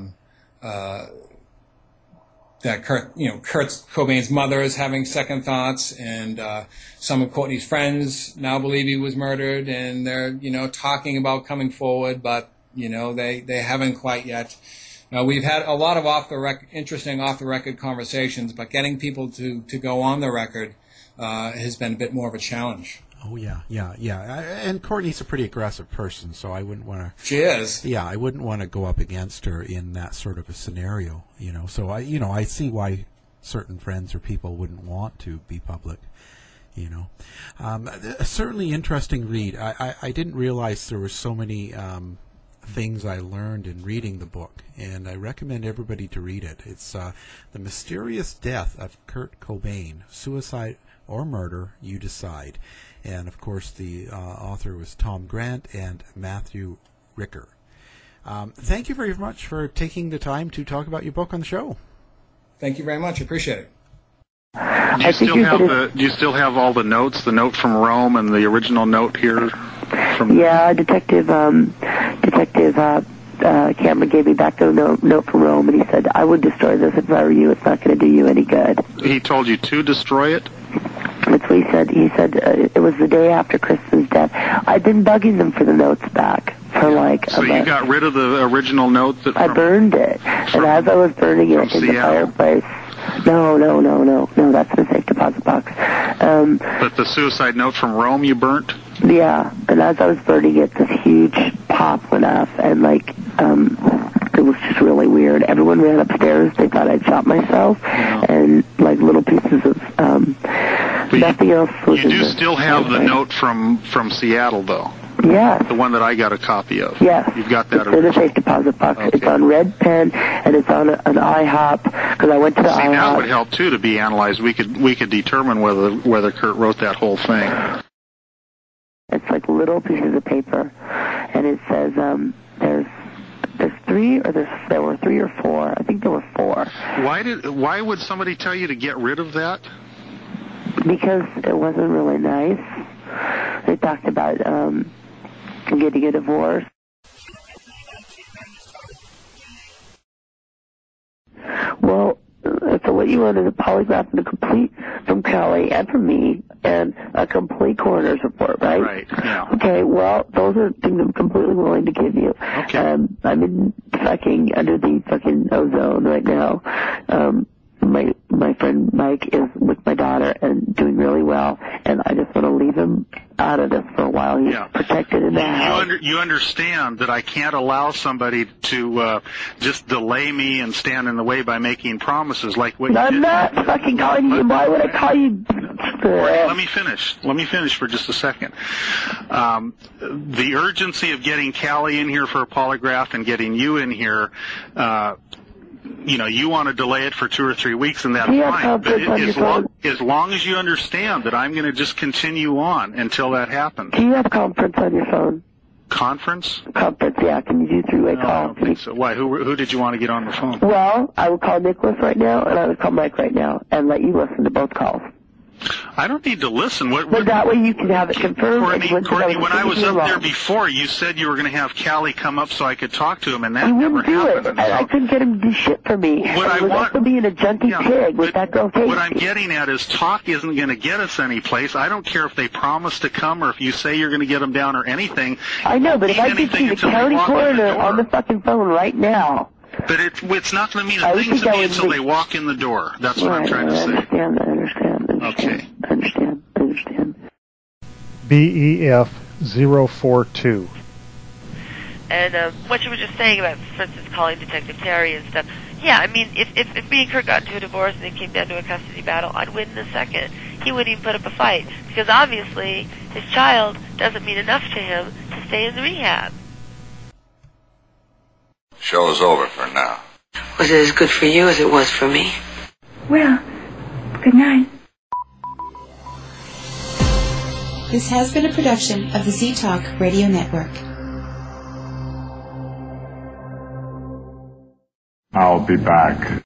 Kurt Cobain's mother is having second thoughts, and some of Courtney's friends now believe he was murdered, and they're talking about coming forward, but they haven't quite yet. We've had a lot of interesting off the record conversations, but getting people to go on the record has been a bit more of a challenge. Oh, yeah. And Courtney's a pretty aggressive person, so I wouldn't want to... She is. Yeah, I wouldn't want to go up against her in that sort of a scenario, So, I see why certain friends or people wouldn't want to be public, A certainly interesting read. I didn't realize there were so many things I learned in reading the book, and I recommend everybody to read it. It's The Mysterious Death of Kurt Cobain, Suicide or Murder, You Decide. And, of course, the author was Tom Grant and Matthew Ricker. Thank you very much for taking the time to talk about your book on the show. Thank you very much. I appreciate it. Do you still have all the notes, the note from Rome and the original note here? Detective Cameron gave me back the note from Rome, and he said, I would destroy this if I were you. It's not going to do you any good. He told you to destroy it? That's what he said. He said it was the day after Kristen's death. I've been bugging them for the notes back for So you got rid of the original note? I burned it. And as I was burning it in the fireplace... No, that's the safe deposit box. But the suicide note from Rome you burnt? Yeah, and as I was burning it, this huge pop went off, and it was just really weird. Everyone ran upstairs. They thought I'd shot myself, and little pieces of nothing else was. You do still have the note from Seattle, though. Yes. The one that I got a copy of. Yes. You've got that. It's in a safe deposit box. Okay. It's on red pen, and it's on an IHOP, because I went to the IHOP. That would help, too, to be analyzed. We could determine whether Kurt wrote that whole thing. It's little pieces of paper, and it says there were 3 or 4. I think there were 4. Why would somebody tell you to get rid of that? Because it wasn't really nice. They talked about getting a divorce. Well, so what you wanted a polygraph and a complete from Kelly and from me and a complete coroner's report, right? Right, yeah. Okay, well, those are things I'm completely willing to give you. Okay. I'm in fucking under the fucking ozone right now. My friend Mike is with my daughter and doing really well, and I just want to leave him out of this for a while. He's protected in the house. You understand that I can't allow somebody to just delay me and stand in the way by making promises like what you did. I'm not fucking calling you. Why would I call you? Let me finish for just a second. The urgency of getting Callie in here for a polygraph and getting you in here, you want to delay it for 2 or 3 weeks, and that's fine. But as long as you understand that I'm going to just continue on until that happens. Do you have conference on your phone? Conference? Conference, yeah. Can you do 3-way No, call? I don't think so. Why? Who did you want to get on the phone? Well, I would call Nicholas right now, and I would call Mike right now, and let you listen to both calls. I don't need to listen. But that way you can have it confirmed. Courtney, when I was up there before, you said you were going to have Callie come up so I could talk to him, and that never happened. I couldn't get him to do shit for me. I was also being a junkie pig with that girl Casey. What I'm getting at is talk isn't going to get us any place. I don't care if they promise to come or if you say you're going to get them down or anything. I know, but if I could see the county coroner on the fucking phone right now. But it's not going to mean a thing to me until they walk in the door. That's what I'm trying to say. I understand. Okay. I understand. BEF 042. And what you were just saying about, for instance, calling Detective Terry and stuff. Yeah, I mean, if me and Kurt got into a divorce and it came down to a custody battle, I'd win in a second. He wouldn't even put up a fight. Because obviously, his child doesn't mean enough to him to stay in the rehab. Show is over for now. Was it as good for you as it was for me? Well, good night. This has been a production of the Z-Talk Radio Network. I'll be back.